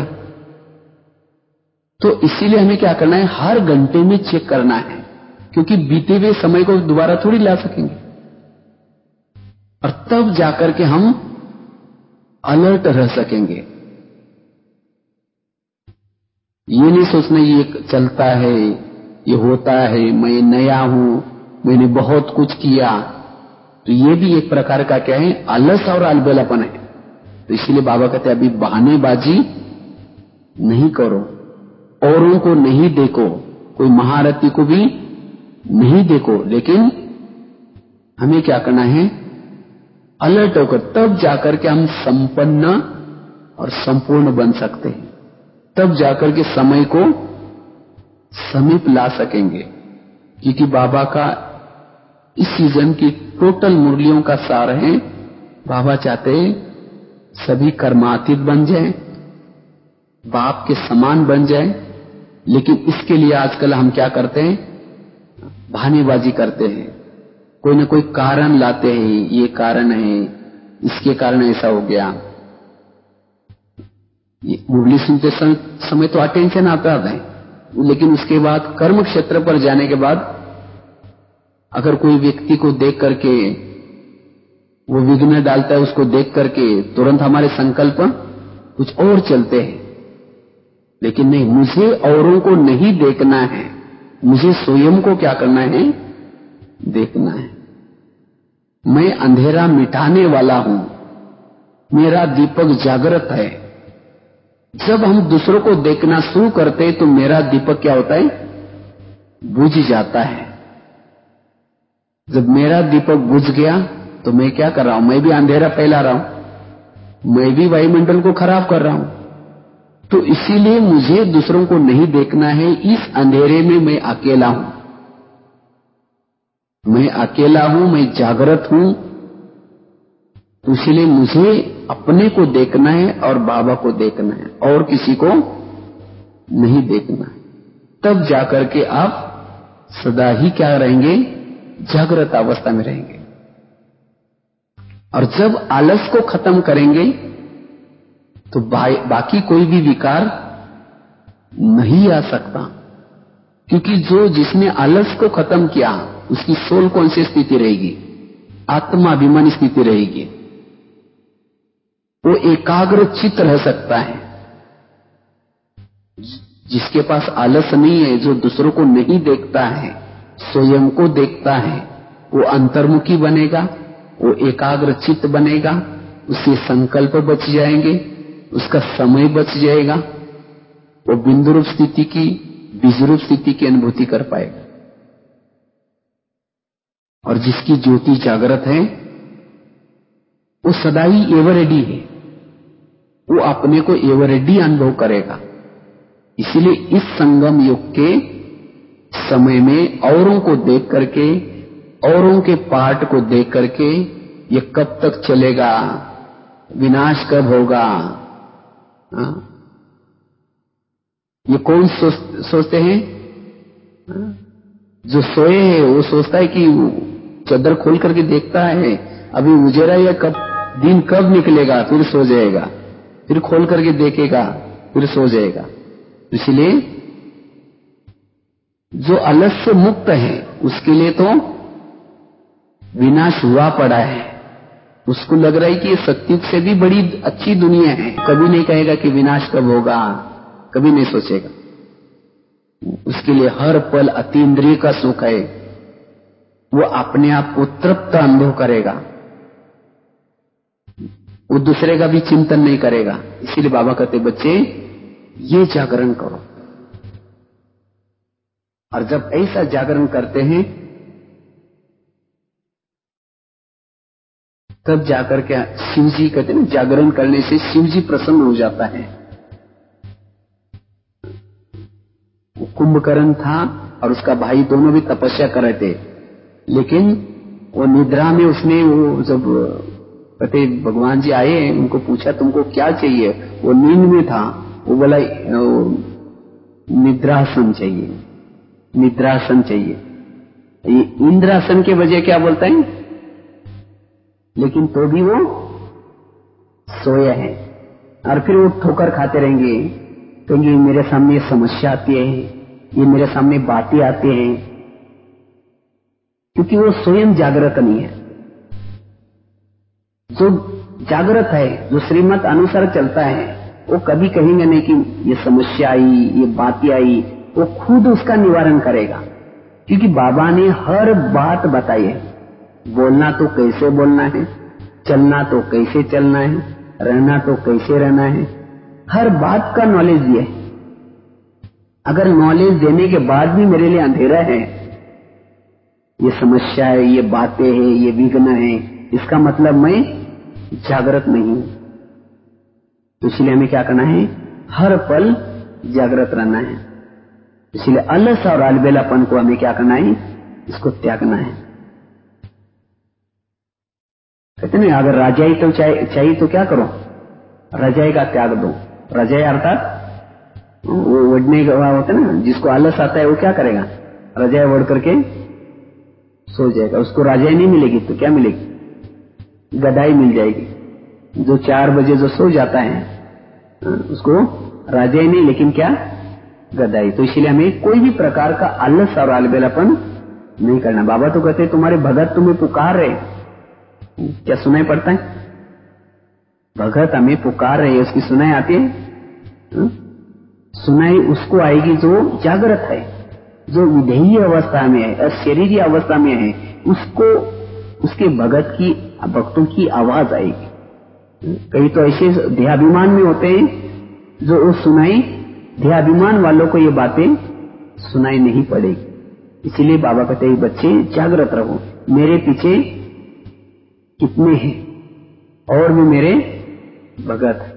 तो इसीलिए हमें क्या करना है, हर घंटे में चेक करना है, क्योंकि बीते हुए समय को दोबारा थोड़ी ला सकेंगे। और तब जाकर के हम अलर्ट रह सकेंगे। ये नहीं सोचना ये चलता है, ये होता है, मैं नया हूं, मैंने बहुत कुछ किया, तो ये भी एक प्रकार का क्या है, आलस और अलबेलापन है। तो इसलिए बाबा कहते हैं अभी बहानेबाजी नहीं करो, औरों को नहीं देखो, कोई महारथी को भी नहीं देखो, लेकिन हमें क्या करना है, अलर्ट होकर, तब जाकर के हम संपन्न और संपूर्ण बन सकते हैं। तब जाकर के समय को समीप ला सकेंगे, क्योंकि बाबा का इस सीजन की टोटल मुरलियों का सार है, बाबा चाहते सभी कर्मातीत बन जाएं, बाप के समान बन जाएं। लेकिन इसके लिए आजकल हम क्या करते हैं, बहानेबाजी करते हैं, कोई ना कोई कारण लाते हैं, ये कारण है, इसके कारण ऐसा हो गया। मुरली सुनते समय तो अटेंशन आता है, लेकिन उसके बाद कर्म क्षेत्र पर जाने के बाद अगर कोई व्यक्ति को देख करके वो विघ्न डालता है, उसको देख करके तुरंत हमारे संकल्प कुछ और चलते हैं। लेकिन नहीं, मुझे औरों को नहीं देखना है, मुझे स्वयं को क्या करना है, देखना है। मैं अंधेरा मिटाने वाला हूं, मेरा दीपक जागृत है। जब हम दूसरों को देखना शुरू करते तो मेरा दीपक क्या होता है, बुझ जाता है। जब मेरा दीपक बुझ गया तो मैं क्या कर रहा हूं, मैं भी अंधेरा फैला रहा हूं, मैं भी वायुमंडल को खराब कर रहा हूं। तो इसीलिए मुझे दूसरों को नहीं देखना है, इस अंधेरे में मैं अकेला हूं, मैं अकेला हूं, मैं जागृत हूं, तो इसलिए मुझे अपने को देखना है और बाबा को देखना है, और किसी को नहीं देखना है। तब जाकर के आप सदा ही क्या रहेंगे, जागृत अवस्था में रहेंगे। और जब आलस को खत्म करेंगे तो बा, बाकी कोई भी विकार नहीं आ सकता, क्योंकि जो जिसने आलस को खत्म किया उसकी सोल कौन सी स्थिति रहेगी? आत्माभिमानी स्थिति रहेगी। वो एकाग्र चित्त रह सकता है। जिसके पास आलस नहीं है, जो दूसरों को नहीं देखता है, स्वयं को देखता है, वो अंतर्मुखी बनेगा, वो एकाग्र चित्त बनेगा, उससे संकल्प बच जाएंगे, उसका समय बच जाएगा, वो बिंदु रूप स्थिति की, बीज रूप स्थिति की अनुभूति कर पाएगा। और जिसकी ज्योति जागृत है वो सदा ही एवर रेडी है, वो अपने को एवर रेडी अनुभव करेगा। इसीलिए इस संगम युग के समय में औरों को देख करके, औरों के पाठ को देख करके ये कब तक चलेगा, विनाश कब होगा, हा? ये कौन सोच, सोचते हैं? हा? जो सोए है वो सोचता है कि चादर खोल करके देखता है अभी उजेरा या कब दिन कब निकलेगा, फिर सो जाएगा, फिर खोल करके देखेगा, फिर सो जाएगा। इसलिए जो आलस से मुक्त है उसके लिए तो विनाश हुआ पड़ा है। उसको लग रहा है कि ये सत्युग से भी बड़ी अच्छी दुनिया है। कभी नहीं कहेगा कि विनाश कब होगा, कभी नहीं सोचेगा। उसके लिए हर पल अतीन्द्रिय का सुख है, वो अपने आप को तृप्त अनुभव करेगा, वो दूसरे का भी चिंतन नहीं करेगा। इसीलिए बाबा कहते बच्चे ये जागरण करो। और जब ऐसा जागरण करते हैं तब जाकर के शिव जी कहते हैं, जागरण करने से शिव जी प्रसन्न हो जाता है। कुंभकर्ण था और उसका भाई दोनों भी तपस्या कर रहे थे, लेकिन वो निद्रा में उसने वो जब कहते भगवान जी आए, उनको पूछा तुमको क्या चाहिए, वो नींद में था, वो बोला निद्रासन चाहिए, निद्रासन चाहिए। ये इंद्रासन के वजह क्या बोलता है, लेकिन तो भी वो सोया है। और फिर वो ठोकर खाते रहेंगे, कहेंगे मेरे सामने समस्या आती है, ये मेरे सामने बातें आती हैं, क्योंकि वो स्वयं जागृत नहीं है। जो जागृत है, जो श्रीमत अनुसार चलता है, वो कभी कहेंगे नहीं कि ये समस्या आई, ये बातें आई, वो खुद उसका निवारण करेगा। क्योंकि बाबा ने हर बात बताई है, बोलना तो कैसे बोलना है, चलना तो कैसे चलना है, रहना तो कैसे रहना है, हर बात का नॉलेज दिया है। अगर नॉलेज देने के बाद भी मेरे लिए अंधेरा है, ये समस्या है, ये बातें हैं, ये विघ्न है, इसका मतलब मैं जागृत नहीं हूं। तो इसलिए हमें क्या करना है, हर पल जागृत रहना है। इसलिए आलस और अलबेलापन को हमें क्या करना है, इसको त्यागना है। कहते नहीं, अगर रजाई तो चाहिए तो क्या करो, रजाई का त्याग दो। रजाई अर्थात वो ओढ़ने का होता है ना, जिसको आलस आता है वो क्या करेगा, रजाई ओढ़ करके सो जाएगा। उसको रजाई नहीं मिलेगी तो क्या मिलेगी, गदाई मिल जाएगी। जो चार बजे जो सो जाता है उसको रजाई नहीं, लेकिन क्या, गदाई। तो इसलिए हमें कोई भी प्रकार का आलस और अलबेलापन नहीं करना। बाबा तो कहते तुम्हारे भगत तुम्हें पुकार रहे, क्या सुनाई पड़ता है, भगत हमें पुकार रहे, उसकी सुनाई आती है, हा? सुनाई उसको आएगी जो जागृत है, जो विधेयी अवस्था में है, अशरीरी अवस्था में है, उसको उसके भगत की, भक्तों की आवाज आएगी। कई तो ऐसे देहाभिमान में होते हैं जो उस सुनाई, देहाभिमान वालों को ये बातें सुनाई नहीं पड़ेगी। इसीलिए बाबा कहते हैं बच्चे जागृत रहो, मेरे पीछे कितने हैं और भी मेरे भगत।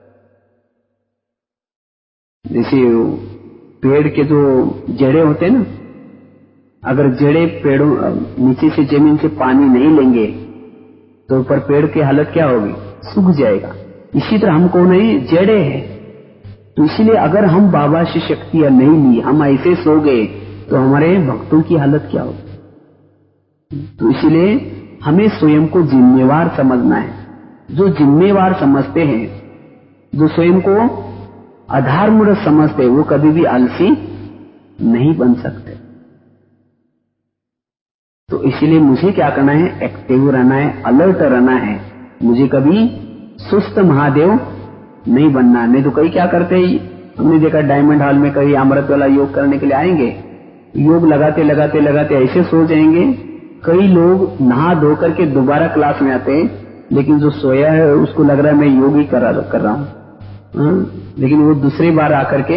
जैसे पेड़ के जो जड़े होते हैं ना, अगर जड़े पेड़ों नीचे से जमीन से पानी नहीं लेंगे तो ऊपर पेड़ की हालत क्या होगी, सूख जाएगा। इसी तरह हम कौन है, जड़े हैं। तो इसलिए अगर हम बाबा से शक्तियां नहीं ली, हम ऐसे सो गए तो हमारे भक्तों की हालत क्या होगी। तो इसलिए हमें स्वयं को जिम्मेवार समझना है। जो जिम्मेवार समझते हैं, जो स्वयं को आधार मूढ़ समझते वो कभी भी आलसी नहीं बन सकते। तो इसलिए मुझे क्या करना है, एक्टिव रहना है, अलर्ट रहना है। मुझे कभी सुस्त महादेव नहीं बनना। नहीं तो कई क्या करते हैं, हमने देखा डायमंड हॉल में कई अमृत वाला योग करने के लिए आएंगे, योग लगाते लगाते लगाते ऐसे सो जाएंगे। कई लोग नहा धो करके दोबारा क्लास में आते हैं, लेकिन जो सोया है उसको लग रहा है मैं योग ही कर रहा, कर रहा हूं, लेकिन वो दूसरी बार आकर के,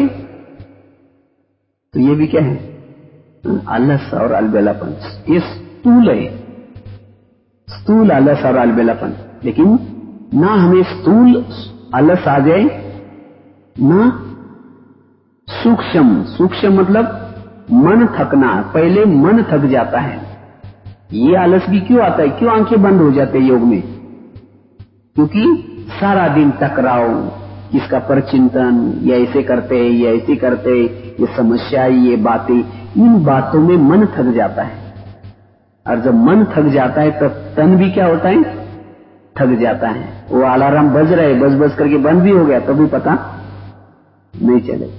तो ये भी क्या है, आलस और अलबेलापन। ये स्थूल है, स्थूल आलस और अलबेलापन। लेकिन ना हमें स्थूल आलस आ जाए, ना सूक्ष्म। सूक्ष्म मतलब मन थकना, पहले मन थक जाता है। ये आलस भी क्यों आता है, क्यों आंखें बंद हो जाते हैं योग में? क्योंकि सारा दिन टकराव, किसका पर चिंतन, ये ऐसे करते हैं, ये ऐसे करते, ये समस्या, ये बातें, इन बातों में मन थक जाता है। और जब मन थक जाता है तब तन भी क्या होता है, थक जाता है। वो अलार्म बज रहे, बज बज करके बंद भी हो गया तो भी पता नहीं चले।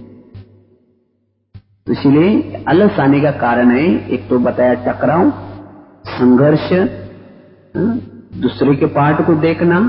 तो इसलिए आलस आने का कारण है, एक तो बताया टकराव, संघर्ष, दूसरे के पार्ट को देखना।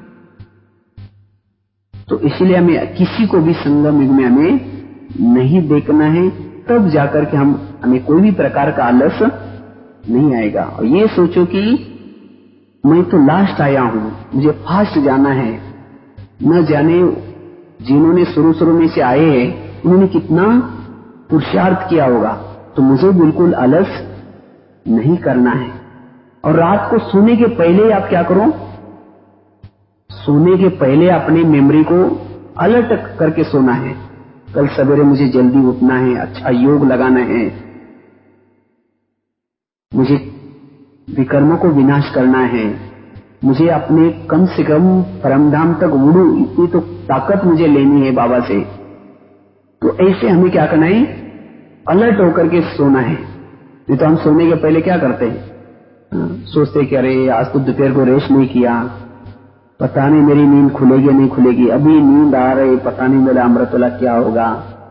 तो इसलिए हमें किसी को भी संगम युग में हमें नहीं देखना है, तब जाकर के हम हमें कोई भी प्रकार का आलस नहीं आएगा। और ये सोचो कि मैं तो लास्ट आया हूं, मुझे फास्ट जाना है। न जाने जिन्होंने शुरू शुरू में से आए हैं उन्होंने कितना पुरुषार्थ किया होगा। तो मुझे बिल्कुल आलस नहीं करना है। और रात को सोने के पहले आप क्या करो, सोने के पहले अपनी मेमोरी को अलर्ट करके सोना है। कल सवेरे मुझे जल्दी उठना है, अच्छा योग लगाना है, मुझे विकर्मों को विनाश करना है, मुझे अपने कम से कम परमधाम तक उड़ू, इतनी तो ताकत मुझे लेनी है बाबा से। तो ऐसे हमें क्या करना है, अलर्ट होकर के सोना है। नहीं तो हम सोने के पहले क्या करते हैं, सोचते कि अरे आज तो दोपहर को रेस्ट नहीं किया, पता नहीं मेरी नींद खुलेगी नहीं खुलेगी, अभी नींद आ रही, पता नहीं मेरा अमृत वाला क्या होगा।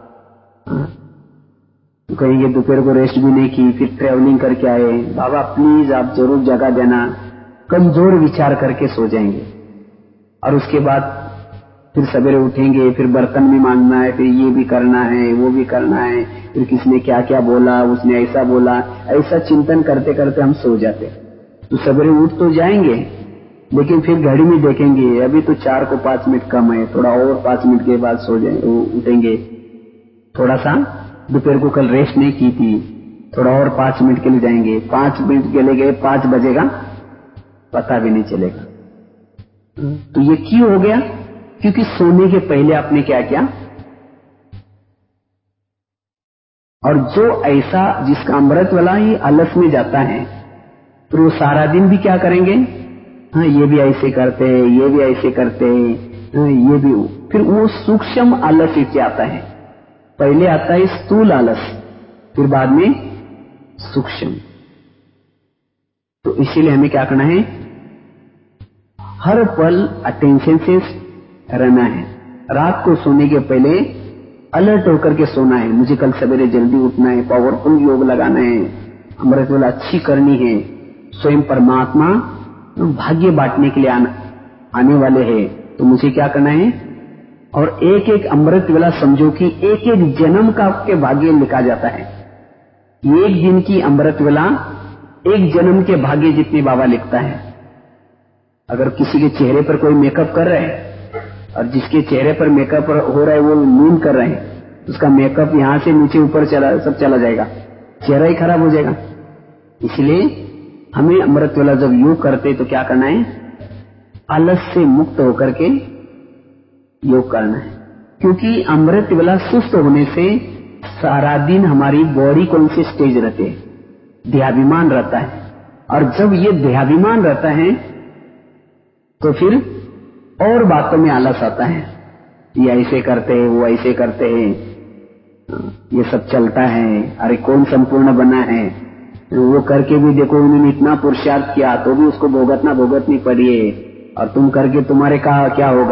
तो कहेंगे दोपहर को रेस्ट भी नहीं की, फिर ट्रेवलिंग करके आए, बाबा प्लीज आप जरूर जगह देना। कमजोर विचार करके सो जाएंगे। और उसके बाद फिर सवेरे उठेंगे, फिर बर्तन भी मांगना है, फिर ये भी करना है, वो भी करना है, फिर किसने क्या क्या बोला, उसने ऐसा बोला, ऐसा चिंतन करते करते हम सो जाते। तो सवेरे उठ तो जाएंगे, लेकिन फिर घड़ी में देखेंगे अभी तो चार को पांच मिनट कम है, थोड़ा और पांच मिनट के बाद सो जाएंगे, उठेंगे। थोड़ा सा दोपहर को कल रेस्ट नहीं की थी, थोड़ा और पांच मिनट के लिए जाएंगे, पांच मिनट के लिए गए, पांच बजेगा पता भी नहीं चलेगा। तो ये क्यों हो गया, क्योंकि सोने के पहले आपने क्या किया। और जो ऐसा जिसका अमृत वाला ही आलस में जाता है, तो वो सारा दिन भी क्या करेंगे, हाँ ये भी ऐसे करते हैं, ये भी ऐसे करते हैं, हाँ, ये भी। फिर वो सूक्ष्म आलस इससे आता है। पहले आता है स्थूल आलस, फिर बाद में सूक्ष्म। तो इसीलिए हमें क्या करना है, हर पल अटेंशन से रहना है। रात को सोने के पहले अलर्ट होकर के सोना है, मुझे कल सवेरे जल्दी उठना है, पावरफुल योग लगाना है, अमृत वाला अच्छी करनी है। स्वयं परमात्मा भाग्य बांटने के लिए आना, आने वाले हैं, तो मुझे क्या करना है। और एक एक अमृत वाला समझो कि एक एक जन्म का आपके भाग्य लिखा जाता है। एक दिन की अमृत वाला एक जन्म के भाग्य जितने बाबा लिखता है। अगर किसी के चेहरे पर कोई मेकअप कर रहे हैं और जिसके चेहरे पर मेकअप हो रहा है वो नींद कर रहे हैं, उसका मेकअप यहां से नीचे ऊपर चला सब चला जाएगा, चेहरा ही खराब हो जाएगा। इसलिए हमें अमृत वाला जब योग करते तो क्या करना है, आलस से मुक्त होकर के योग करना है। क्योंकि अमृत वाला सुस्त होने से सारा दिन हमारी बॉडी कौन से स्टेज रहते हैं, देहाभिमान रहता है। और जब ये देहाभिमान रहता है तो फिर और बातों में आलस आता है, ये ऐसे करते हैं, वो ऐसे करते हैं, ये सब चलता है, अरे कौन संपूर्ण बना है, वो करके भी देखो उन्होंने इतना पुरुषार्थ किया तो भी उसको भोगतना भोगतनी पड़ी है, और तुम करके तुम्हारे कहा क्या होगा,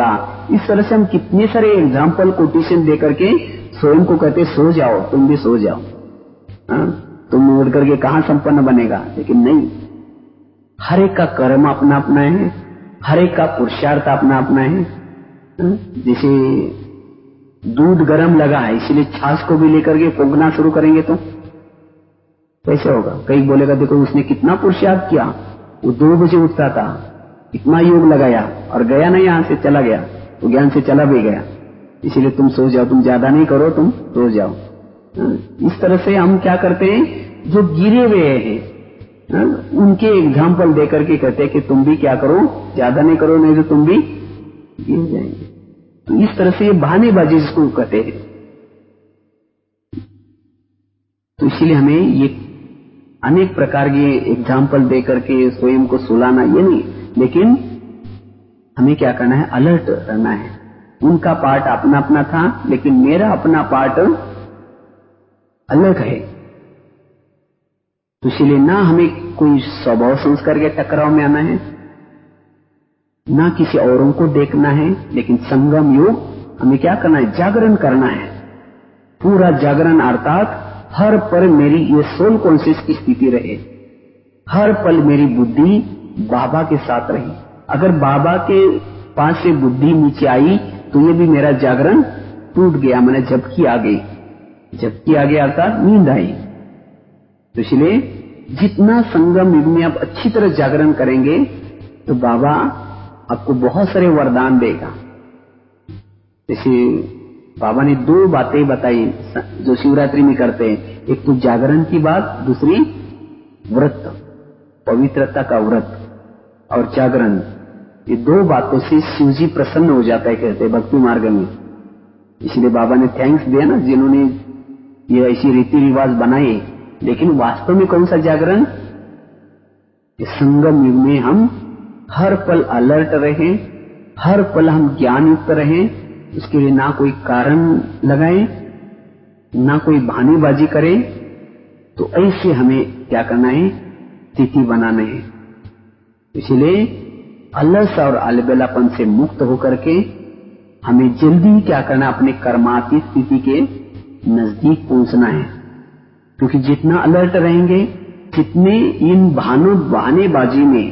इस तरह से हम कितने सारे एग्जाम्पल कोटेशन दे करके स्वयं को कहते सो जाओ, तुम भी सो जाओ, हा? तुम उड़ करके कहां संपन्न बनेगा। लेकिन नहीं, हर एक का कर्म अपना अपना है, हर एक का पुरुषार्थ अपना अपना है। जैसे दूध गर्म लगा है, इसलिए छाछ को भी लेकर के पोंगना शुरू करेंगे तो कैसे होगा। कई बोलेगा देखो उसने कितना पुरुषार्थ किया, वो दो बजे उठता था, इतना योग लगाया और गया नहीं, यहां से चला गया, वो ज्ञान से चला भी गया। इसीलिए तुम सो जाओ, तुम ज्यादा नहीं करो, तुम सो जाओ। इस तरह से हम क्या करते हैं, जो गिरे हुए हैं उनके एग्जाम्पल देकर के कहते हैं कि तुम भी क्या करो, ज्यादा नहीं करो, नहीं तो तुम भी गिर जाएंगे। तो इस तरह से ये बहानेबाजी जिसको कहते हैं। तो इसलिए हमें ये अनेक प्रकार के एग्जाम्पल देकर के स्वयं को सुलाना ये नहीं, लेकिन हमें क्या करना है, अलर्ट रहना है। उनका पार्ट अपना अपना था, लेकिन मेरा अपना पार्ट अलग है। तो इसलिए ना हमें कोई स्वभाव संस्कार के टकराव में आना है, ना किसी औरों को देखना है, लेकिन संगम योग हमें क्या करना है, जागरण करना है। पूरा जागरण अर्थात हर पल मेरी ये सोल कॉन्शियस की स्थिति रहे, हर पल मेरी बुद्धि बाबा के साथ रही। अगर बाबा के पास से बुद्धि नीचे आई तो ये भी मेरा जागरण टूट गया, मैंने झपकी आ गई, झपकी आ गया अर्थात नींद आई। तो इसलिए जितना संगम युग में आप अच्छी तरह जागरण करेंगे तो बाबा आपको बहुत सारे वरदान देगा। जैसे बाबा ने दो बातें बताई जो शिवरात्रि में करते हैं, एक तो जागरण की बात, दूसरी व्रत, पवित्रता का व्रत और जागरण। ये दो बातों से शिवजी प्रसन्न हो जाता है, कहते हैं भक्ति मार्ग में। इसलिए बाबा ने थैंक्स दिया ना जिन्होंने ये ऐसी रीति रिवाज बनाए। लेकिन वास्तव में कौन सा जागरण, संगम युग में हम हर पल अलर्ट रहें, हर पल हम ज्ञान युक्त रहें। इसके लिए ना कोई कारण लगाएं, ना कोई बहानेबाजी करें। तो ऐसे हमें क्या करना है, स्थिति बनाना है। इसलिए अलस और अलबेलापन से मुक्त होकर के हमें जल्दी ही क्या करना, अपने कर्मातीत स्थिति के नजदीक पहुंचना है। क्योंकि जितना अलर्ट रहेंगे, जितने इन बहानों बहानेबाजी में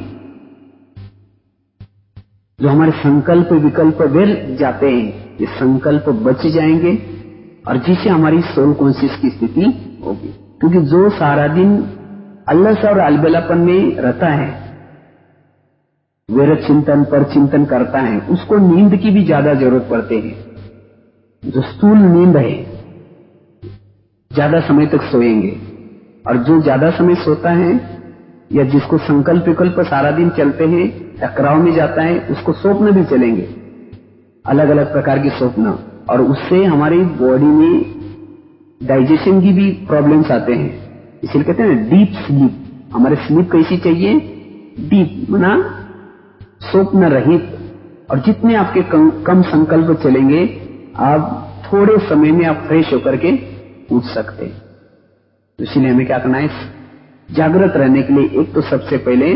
जो हमारे संकल्प विकल्प व्यर्थ जाते हैं, ये संकल्प बच जाएंगे और जिससे हमारी सोल कॉन्शियस की स्थिति होगी। क्योंकि जो सारा दिन अलस और अलबेलापन में रहता है, व्यर्थ चिंतन पर चिंतन करता है, उसको नींद की भी ज्यादा जरूरत पड़ती है। जो स्थूल नींद है, ज्यादा समय तक सोएंगे, और जो ज्यादा समय सोता है या जिसको संकल्प विकल्प सारा दिन चलते हैं, टकराव में जाता है, उसको स्वप्न भी चलेंगे, अलग अलग प्रकार के स्वप्न, और उससे हमारी बॉडी में डाइजेशन की भी प्रॉब्लम्स आते हैं। इसलिए कहते हैं ना डीप स्लीप। हमारे स्लीप कैसी चाहिए, डीप, माना स्वप्न रहित। और जितने आपके कम, कम संकल्प चलेंगे, आप थोड़े समय में आप फ्रेश होकर के उठ सकते हैं। तो इसलिए हमें क्या करना है, जागृत रहने के लिए एक तो सबसे पहले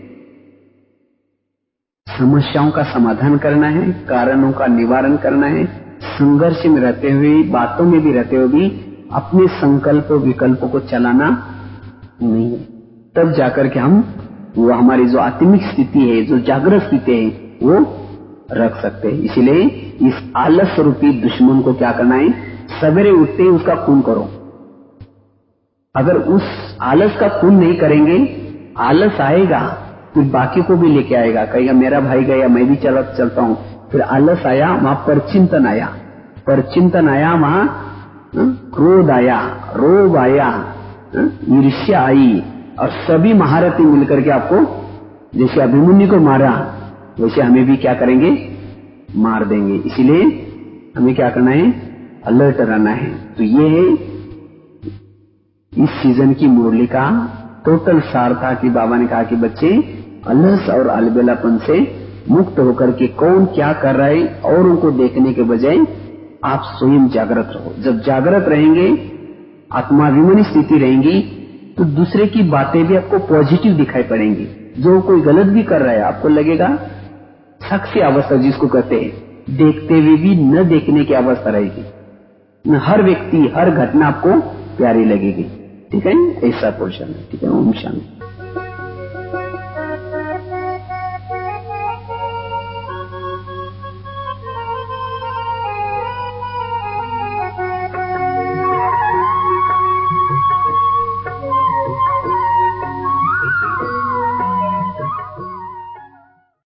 समस्याओं का समाधान करना है, कारणों का निवारण करना है। संघर्ष में रहते हुए, बातों में भी रहते हुए भी अपने संकल्प विकल्पों को चलाना नहीं है। तब जाकर के हम वो हमारी जो आत्मिक स्थिति है, जो जागृत स्थिति है, वो रख सकते हैं। इसलिए इस आलस रूपी दुश्मन को क्या करना है, सवेरे उठते ही उसका खून करो। अगर उस आलस का खून नहीं करेंगे, आलस आएगा, फिर बाकी को भी लेके आएगा, कहेगा मेरा भाई गया मैं भी चल चलता हूं। फिर आलस आया, वहां परचिंतन आया, परचिंतन आया, वहां क्रोध आया, रोग आया, ईर्ष्या आई, और सभी महारथी मिलकर के आपको जैसे अभिमन्यु को मारा, वैसे हमें भी क्या करेंगे, मार देंगे। इसलिए हमें क्या करना है, अलर्ट रहना है। तो ये है इस सीजन की मुरली का टोटल सार था कि बाबा ने कहा कि बच्चे अलस और अलबेलापन से मुक्त होकर के कौन क्या कर रहा है औरों को देखने के बजाय आप स्वयं जागृत रहो। जब जागृत रहेंगे, आत्माभिमानी स्थिति रहेंगी, तो दूसरे की बातें भी आपको पॉजिटिव दिखाई पड़ेंगी। जो कोई गलत भी कर रहा है, आपको लगेगा साक्षी अवस्था जिसको कहते हैं, देखते हुए भी न देखने की अवस्था रहेगी। हर व्यक्ति, हर घटना आपको प्यारी लगेगी। ठीक है, ऐसा पोर्शन है। ठीक है, ओम शांति।